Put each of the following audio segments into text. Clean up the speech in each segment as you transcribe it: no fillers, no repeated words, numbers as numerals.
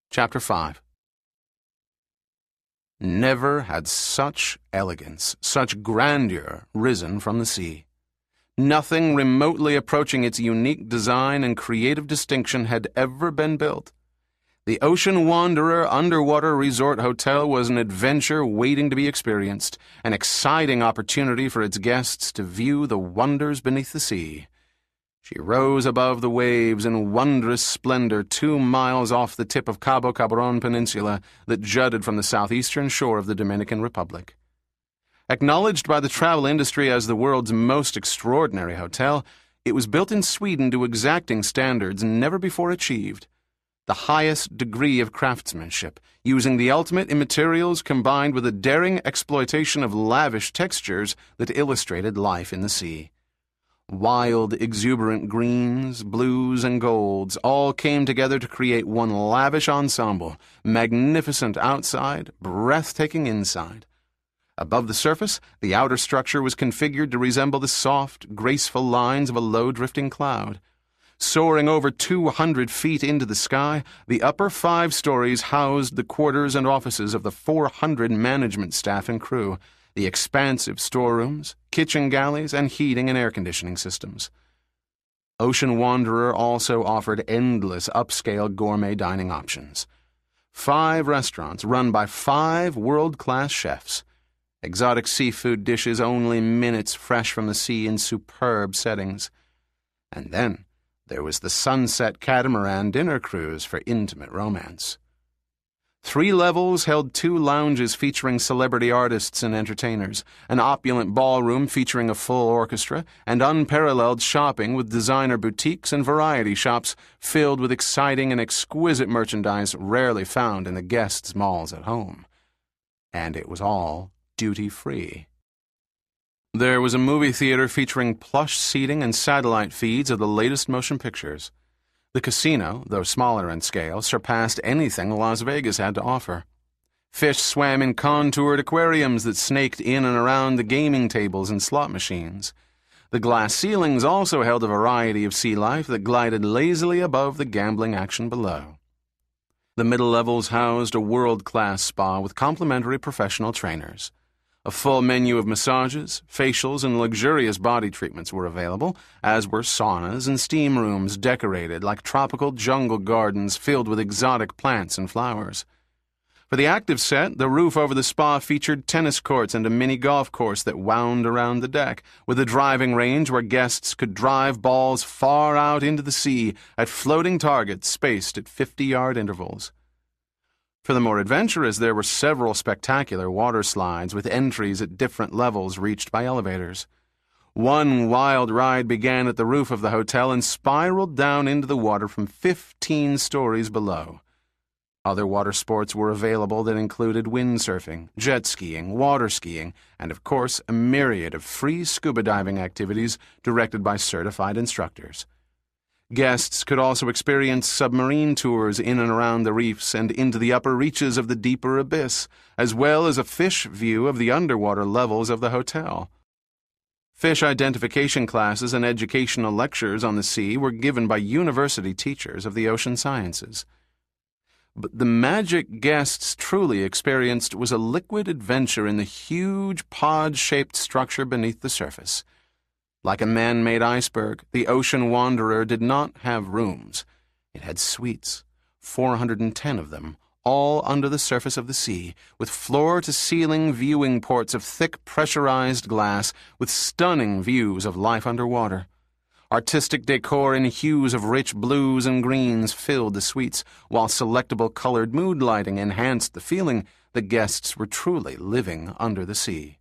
Chapter 5. Never had such elegance, such grandeur risen from the sea. Nothing remotely approaching its unique design and creative distinction had ever been built. The Ocean Wanderer Underwater Resort Hotel was an adventure waiting to be experienced, an exciting opportunity for its guests to view the wonders beneath the sea. She rose above the waves in wondrous splendor 2 miles off the tip of Cabo Cabron Peninsula that jutted from the southeastern shore of the Dominican Republic. Acknowledged by the travel industry as the world's most extraordinary hotel, it was built in Sweden to exacting standards never before achieved. The highest degree of craftsmanship, using the ultimate in materials combined with a daring exploitation of lavish textures that illustrated life in the sea. Wild, exuberant greens, blues, and golds all came together to create one lavish ensemble, magnificent outside, breathtaking inside. Above the surface, the outer structure was configured to resemble the soft, graceful lines of a low-drifting cloud. Soaring over 200 feet into the sky, the upper 5 stories housed the quarters and offices of the 400 management staff and crew, the expansive storerooms, kitchen galleys, and heating and air conditioning systems. Ocean Wanderer also offered endless upscale gourmet dining options. 5 restaurants run by 5 world-class chefs. Exotic seafood dishes only minutes fresh from the sea in superb settings. And then there was the Sunset Catamaran dinner cruise for intimate romance. 3 levels held 2 lounges featuring celebrity artists and entertainers, an opulent ballroom featuring a full orchestra, and unparalleled shopping with designer boutiques and variety shops filled with exciting and exquisite merchandise rarely found in the guests' malls at home. And it was all duty-free. There was a movie theater featuring plush seating and satellite feeds of the latest motion pictures. The casino, though smaller in scale, surpassed anything Las Vegas had to offer. Fish swam in contoured aquariums that snaked in and around the gaming tables and slot machines. The glass ceilings also held a variety of sea life that glided lazily above the gambling action below. The middle levels housed a world-class spa with complimentary professional trainers. A full menu of massages, facials, and luxurious body treatments were available, as were saunas and steam rooms decorated like tropical jungle gardens filled with exotic plants and flowers. For the active set, the roof over the spa featured tennis courts and a mini golf course that wound around the deck, with a driving range where guests could drive balls far out into the sea at floating targets spaced at 50-yard intervals. For the more adventurous, there were several spectacular water slides with entries at different levels reached by elevators. One wild ride began at the roof of the hotel and spiraled down into the water from 15 stories below. Other water sports were available that included windsurfing, jet skiing, water skiing, and of course a myriad of free scuba diving activities directed by certified instructors. Guests could also experience submarine tours in and around the reefs and into the upper reaches of the deeper abyss, as well as a fish view of the underwater levels of the hotel. Fish identification classes and educational lectures on the sea were given by university teachers of the ocean sciences. But the magic guests truly experienced was a liquid adventure in the huge pod-shaped structure beneath the surface. Like a man-made iceberg, the Ocean Wanderer did not have rooms. It had suites, 410 of them, all under the surface of the sea, with floor-to-ceiling viewing ports of thick pressurized glass with stunning views of life underwater. Artistic decor in hues of rich blues and greens filled the suites, while selectable colored mood lighting enhanced the feeling the guests were truly living under the sea.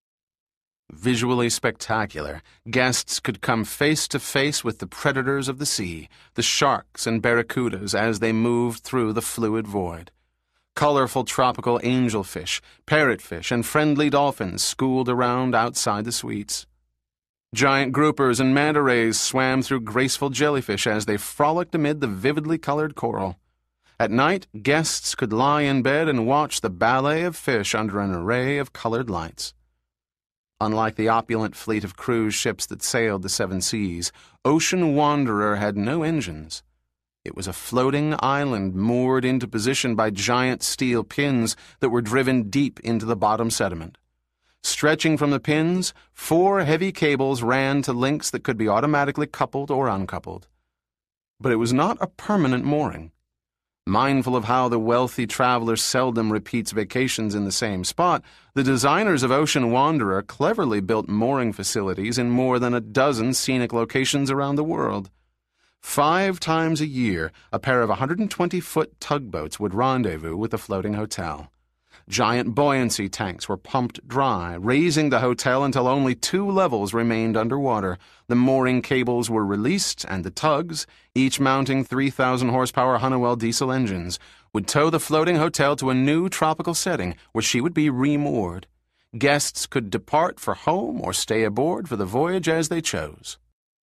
Visually spectacular, guests could come face to face with the predators of the sea, the sharks and barracudas as they moved through the fluid void. Colorful tropical angelfish, parrotfish, and friendly dolphins schooled around outside the suites. Giant groupers and manta rays swam through graceful jellyfish as they frolicked amid the vividly colored coral. At night, guests could lie in bed and watch the ballet of fish under an array of colored lights. Unlike the opulent fleet of cruise ships that sailed the 7 seas, Ocean Wanderer had no engines. It was a floating island moored into position by giant steel pins that were driven deep into the bottom sediment. Stretching from the pins, 4 heavy cables ran to links that could be automatically coupled or uncoupled. But it was not a permanent mooring. Mindful of how the wealthy traveler seldom repeats vacations in the same spot, the designers of Ocean Wanderer cleverly built mooring facilities in more than a dozen scenic locations around the world. 5 times a year, a pair of 120-foot tugboats would rendezvous with the floating hotel. Giant buoyancy tanks were pumped dry, raising the hotel until only 2 levels remained underwater. The mooring cables were released, and the tugs, each mounting 3,000-horsepower Honeywell diesel engines, would tow the floating hotel to a new tropical setting where she would be remoored. Guests could depart for home or stay aboard for the voyage as they chose.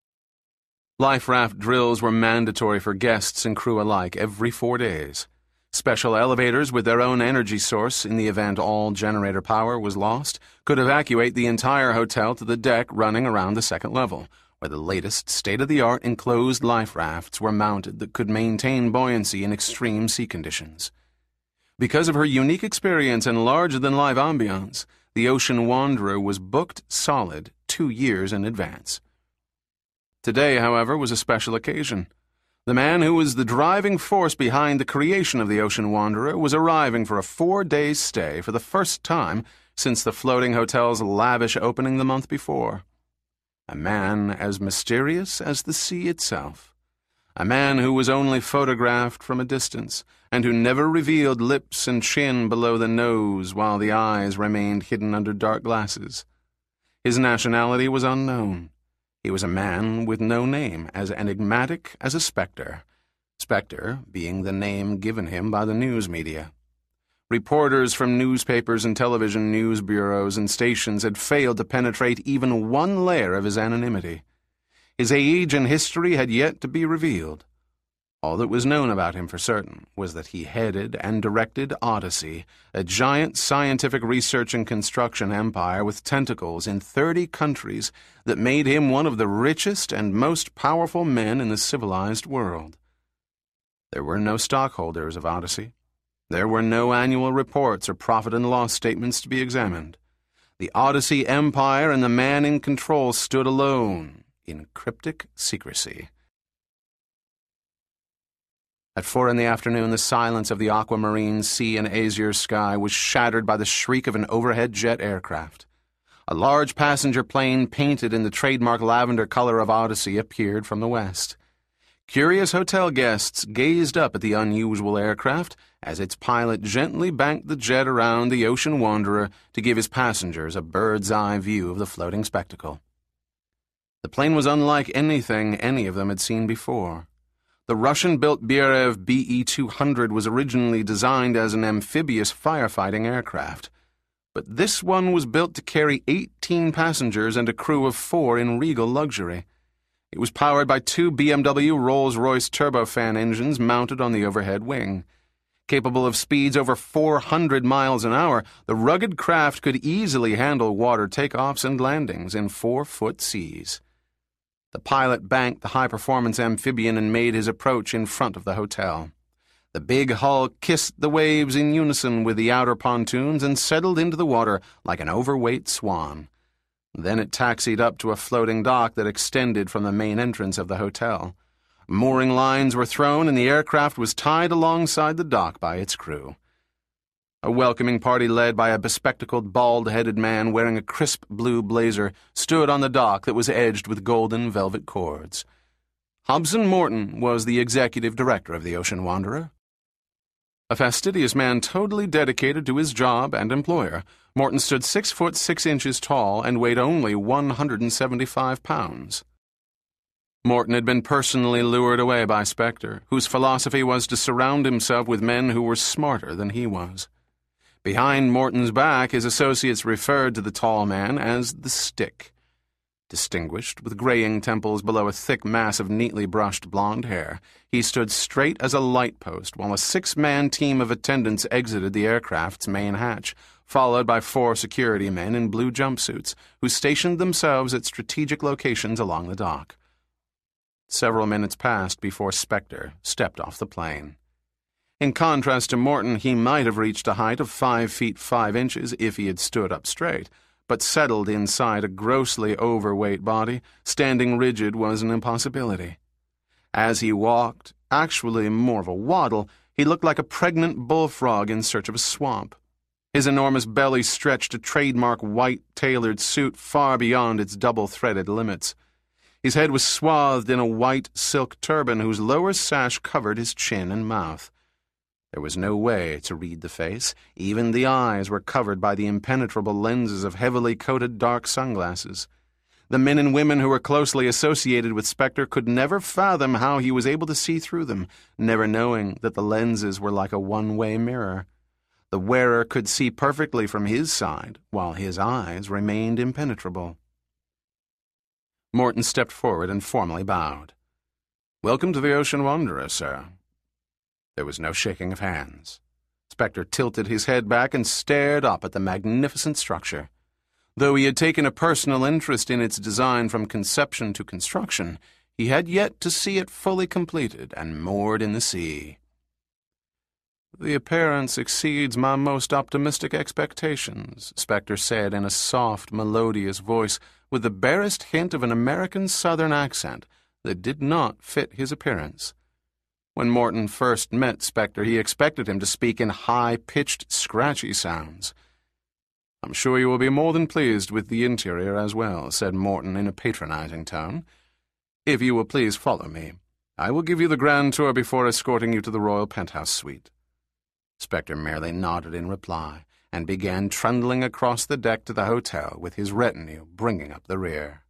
Life raft drills were mandatory for guests and crew alike every 4 days. Special elevators with their own energy source, in the event all generator power was lost, could evacuate the entire hotel to the deck running around the second level, where the latest state-of-the-art enclosed life rafts were mounted that could maintain buoyancy in extreme sea conditions. Because of her unique experience and larger-than-life ambiance, the Ocean Wanderer was booked solid 2 years in advance. Today, however, was a special occasion. The man who was the driving force behind the creation of the Ocean Wanderer was arriving for a 4-day stay for the first time since the floating hotel's lavish opening the month before. A man as mysterious as the sea itself. A man who was only photographed from a distance, and who never revealed lips and chin below the nose while the eyes remained hidden under dark glasses. His nationality was unknown. He was a man with no name, as enigmatic as a specter. Spectre being the name given him by the news media. Reporters from newspapers and television news bureaus and stations had failed to penetrate even 1 layer of his anonymity. His age and history had yet to be revealed. All that was known about him for certain was that he headed and directed Odyssey, a giant scientific research and construction empire with tentacles in 30 countries that made him one of the richest and most powerful men in the civilized world. There were no stockholders of Odyssey. There were no annual reports or profit and loss statements to be examined. The Odyssey empire and the man in control stood alone in cryptic secrecy. At 4 in the afternoon, the silence of the aquamarine sea and azure sky was shattered by the shriek of an overhead jet aircraft. A large passenger plane painted in the trademark lavender color of Odyssey appeared from the west. Curious hotel guests gazed up at the unusual aircraft as its pilot gently banked the jet around the Ocean Wanderer to give his passengers a bird's-eye view of the floating spectacle. The plane was unlike anything any of them had seen before. The Russian-built Berev BE-200 was originally designed as an amphibious firefighting aircraft, but this one was built to carry 18 passengers and a crew of 4 in regal luxury. It was powered by 2 BMW Rolls-Royce turbofan engines mounted on the overhead wing. Capable of speeds over 400 miles an hour, the rugged craft could easily handle water takeoffs and landings in 4-foot seas. The pilot banked the high-performance amphibian and made his approach in front of the hotel. The big hull kissed the waves in unison with the outer pontoons and settled into the water like an overweight swan. Then it taxied up to a floating dock that extended from the main entrance of the hotel. Mooring lines were thrown and the aircraft was tied alongside the dock by its crew. A welcoming party led by a bespectacled, bald-headed man wearing a crisp blue blazer stood on the dock that was edged with golden velvet cords. Hobson Morton was the executive director of the Ocean Wanderer. A fastidious man totally dedicated to his job and employer, Morton stood 6 foot 6 inches tall and weighed only 175 pounds. Morton had been personally lured away by Spectre, whose philosophy was to surround himself with men who were smarter than he was. Behind Morton's back, his associates referred to the tall man as the Stick. Distinguished, with graying temples below a thick mass of neatly brushed blonde hair, he stood straight as a light post while a 6-man team of attendants exited the aircraft's main hatch, followed by 4 security men in blue jumpsuits, who stationed themselves at strategic locations along the dock. Several minutes passed before Spectre stepped off the plane. In contrast to Morton, he might have reached a height of 5 feet 5 inches if he had stood up straight, but settled inside a grossly overweight body, standing rigid was an impossibility. As he walked, actually more of a waddle, he looked like a pregnant bullfrog in search of a swamp. His enormous belly stretched a trademark white tailored suit far beyond its double-threaded limits. His head was swathed in a white silk turban whose lower sash covered his chin and mouth. There was no way to read the face. Even the eyes were covered by the impenetrable lenses of heavily coated dark sunglasses. The men and women who were closely associated with Spectre could never fathom how he was able to see through them, never knowing that the lenses were like a one-way mirror. The wearer could see perfectly from his side, while his eyes remained impenetrable. Morton stepped forward and formally bowed. "Welcome to the Ocean Wanderer, sir." There was no shaking of hands. Spectre tilted his head back and stared up at the magnificent structure. Though he had taken a personal interest in its design from conception to construction, he had yet to see it fully completed and moored in the sea. "The appearance exceeds my most optimistic expectations," Spectre said in a soft, melodious voice with the barest hint of an American Southern accent that did not fit his appearance. When Morton first met Spectre, he expected him to speak in high-pitched, scratchy sounds. "I'm sure you will be more than pleased with the interior as well," said Morton in a patronizing tone. "If you will please follow me, I will give you the grand tour before escorting you to the Royal Penthouse Suite." Spectre merely nodded in reply and began trundling across the deck to the hotel with his retinue bringing up the rear.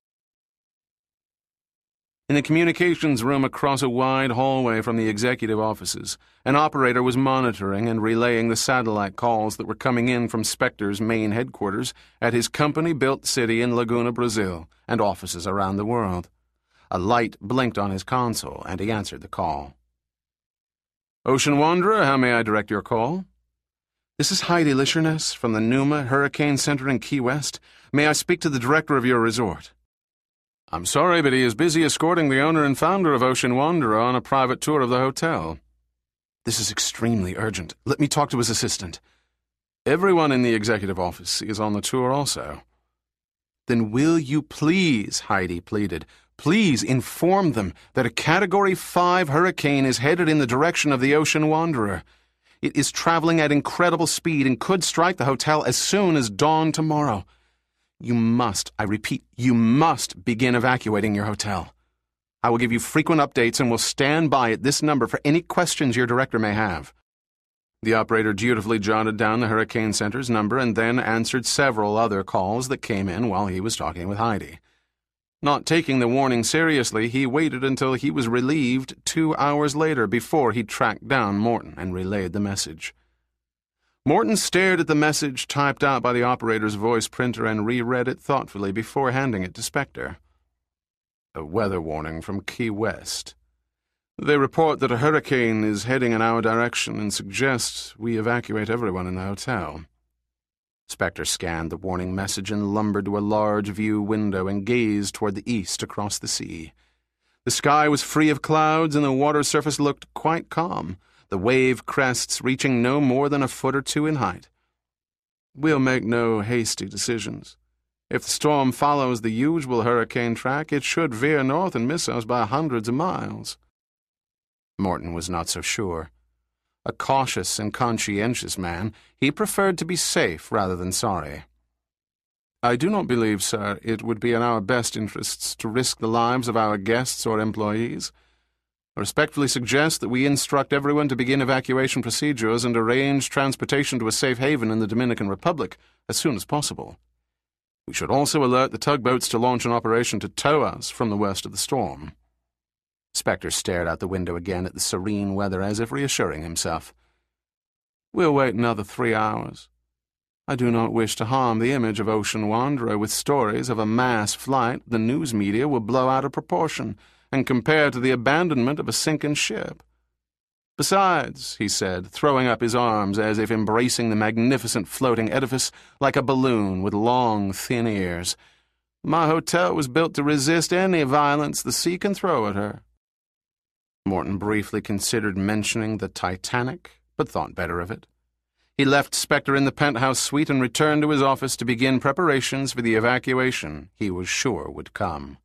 In the communications room across a wide hallway from the executive offices, an operator was monitoring and relaying the satellite calls that were coming in from Spectre's main headquarters at his company-built city in Laguna, Brazil, and offices around the world. A light blinked on his console, and he answered the call. "Ocean Wanderer, how may I direct your call?" "This is Heidi Lischerness from the Numa Hurricane Center in Key West. May I speak to the director of your resort?" "I'm sorry, but he is busy escorting the owner and founder of Ocean Wanderer on a private tour of the hotel." "This is extremely urgent. Let me talk to his assistant." "Everyone in the executive office is on the tour also." "Then will you please," Heidi pleaded, "please inform them that a Category 5 hurricane is headed in the direction of the Ocean Wanderer. It is traveling at incredible speed and could strike the hotel as soon as dawn tomorrow. You must, I repeat, you must begin evacuating your hotel. I will give you frequent updates and will stand by at this number for any questions your director may have." The operator dutifully jotted down the Hurricane Center's number and then answered several other calls that came in while he was talking with Heidi. Not taking the warning seriously, he waited until he was relieved 2 hours later before he tracked down Morton and relayed the message. Morton stared at the message typed out by the operator's voice printer and reread it thoughtfully before handing it to Spectre. "A weather warning from Key West. They report that a hurricane is heading in our direction and suggest we evacuate everyone in the hotel." Spectre scanned the warning message and lumbered to a large view window and gazed toward the east across the sea. The sky was free of clouds and the water surface looked quite calm, the wave crests reaching no more than 1 foot or 2 in height. "We'll make no hasty decisions. If the storm follows the usual hurricane track, it should veer north and miss us by hundreds of miles." Morton was not so sure. A cautious and conscientious man, he preferred to be safe rather than sorry. "I do not believe, sir, it would be in our best interests to risk the lives of our guests or employees. I respectfully suggest that we instruct everyone to begin evacuation procedures and arrange transportation to a safe haven in the Dominican Republic as soon as possible. We should also alert the tugboats to launch an operation to tow us from the worst of the storm." Spectre stared out the window again at the serene weather as if reassuring himself. "We'll wait another 3 hours. I do not wish to harm the image of Ocean Wanderer with stories of a mass flight the news media will blow out of proportion and compare to the abandonment of a sinking ship. Besides," he said, throwing up his arms as if embracing the magnificent floating edifice like a balloon with long, thin ears, My hotel was built to resist any violence the sea can throw at her." Morton briefly considered mentioning the Titanic, but thought better of it. He left Spectre in the penthouse suite and returned to his office to begin preparations for the evacuation he was sure would come.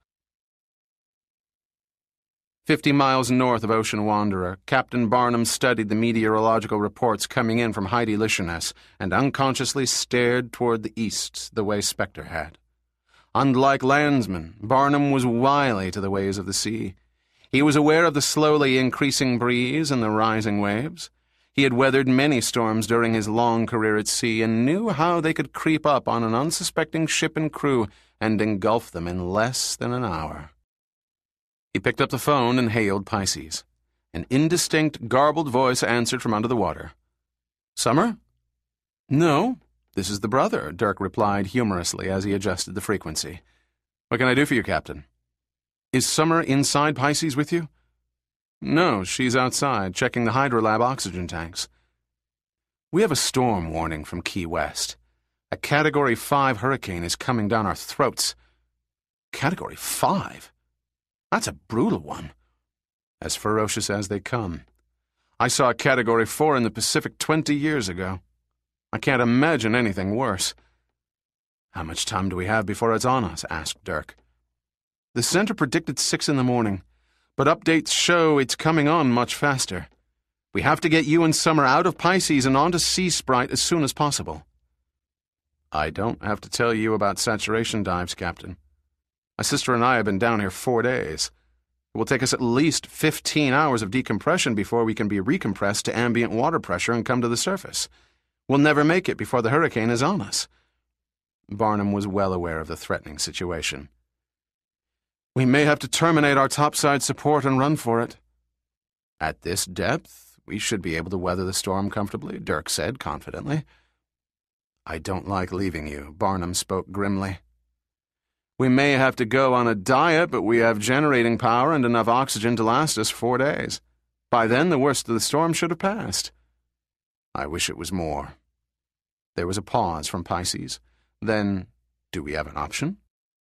50 miles north of Ocean Wanderer, Captain Barnum studied the meteorological reports coming in from Heidi Lishness and unconsciously stared toward the east the way Spectre had. Unlike landsmen, Barnum was wily to the ways of the sea. He was aware of the slowly increasing breeze and the rising waves. He had weathered many storms during his long career at sea and knew how they could creep up on an unsuspecting ship and crew and engulf them in less than an hour. He picked up the phone and hailed Pisces. An indistinct, garbled voice answered from under the water. "Summer?" "No, this is the brother," Dirk replied humorously as he adjusted the frequency. "What can I do for you, Captain?" "Is Summer inside Pisces with you?" "No, she's outside, checking the Hydrolab oxygen tanks." "We have a storm warning from Key West. A Category 5 hurricane is coming down our throats." "Category 5? That's a brutal one." "As ferocious as they come. I saw a Category 4 in the Pacific 20 years ago. I can't imagine anything worse." "How much time do we have before it's on us?" asked Dirk. "The center predicted 6 in the morning, but updates show it's coming on much faster. We have to get you and Summer out of Pisces and onto Sea Sprite as soon as possible." "I don't have to tell you about saturation dives, Captain. My sister and I have been down here 4 days. It will take us at least 15 hours of decompression before we can be recompressed to ambient water pressure and come to the surface. We'll never make it before the hurricane is on us." Barnum was well aware of the threatening situation. "We may have to terminate our topside support and run for it." "At this depth, we should be able to weather the storm comfortably," Dirk said confidently. "I don't like leaving you," Barnum spoke grimly. "We may have to go on a diet, but we have generating power and enough oxygen to last us 4 days. By then, the worst of the storm should have passed." "I wish it was more." There was a pause from Pisces. Then, "Do we have an option?"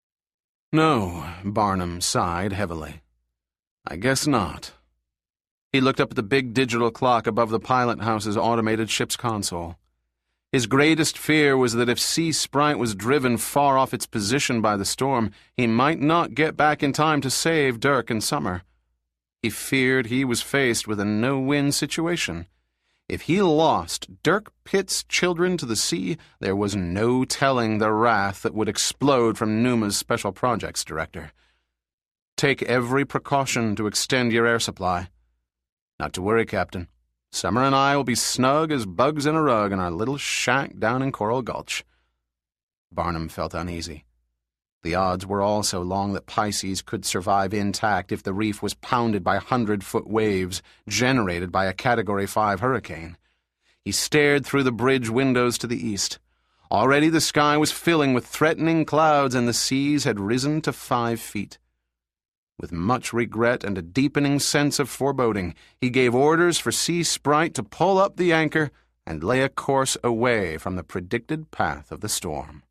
"No," Barnum sighed heavily. "I guess not." He looked up at the big digital clock above the pilot house's automated ship's console. His greatest fear was that if Sea Sprite was driven far off its position by the storm, he might not get back in time to save Dirk and Summer. He feared he was faced with a no-win situation. If he lost Dirk Pitt's children to the sea, there was no telling the wrath that would explode from Numa's Special Projects Director. "Take every precaution to extend your air supply." "Not to worry, Captain. Summer and I will be snug as bugs in a rug in our little shack down in Coral Gulch." Barnum felt uneasy. The odds were all so long that Pisces could survive intact if the reef was pounded by 100-foot waves generated by a Category 5 hurricane. He stared through the bridge windows to the east. Already the sky was filling with threatening clouds and the seas had risen to 5 feet. With much regret and a deepening sense of foreboding, he gave orders for Sea Sprite to pull up the anchor and lay a course away from the predicted path of the storm.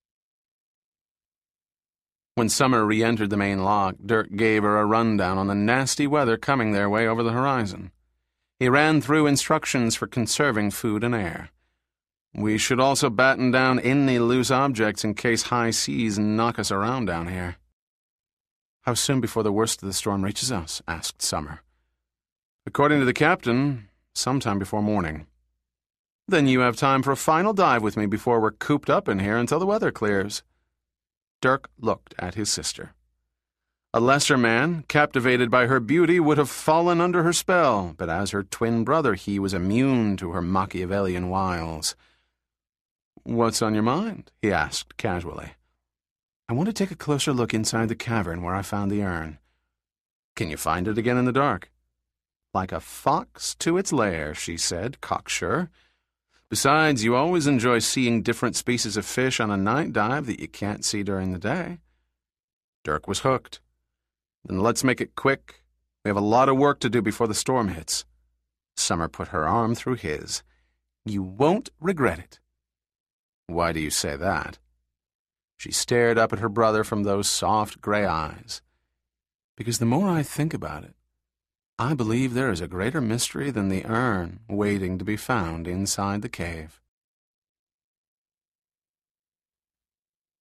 When Summer re-entered the main lock, Dirk gave her a rundown on the nasty weather coming their way over the horizon. He ran through instructions for conserving food and air. "We should also batten down any loose objects in case high seas knock us around down here." "How soon before the worst of the storm reaches us?" asked Summer. "According to the captain, sometime before morning." "Then you have time for a final dive with me before we're cooped up in here until the weather clears." Dirk looked at his sister. A lesser man, captivated by her beauty, would have fallen under her spell, but as her twin brother he was immune to her Machiavellian wiles. "What's on your mind?" he asked casually. "I want to take a closer look inside the cavern where I found the urn." "Can you find it again in the dark?" "Like a fox to its lair," she said, cocksure. "Besides, you always enjoy seeing different species of fish on a night dive that you can't see during the day." Dirk was hooked. "Then let's make it quick. We have a lot of work to do before the storm hits." Summer put her arm through his. "You won't regret it." "Why do you say that?" She stared up at her brother from those soft gray eyes. "Because the more I think about it, I believe there is a greater mystery than the urn waiting to be found inside the cave."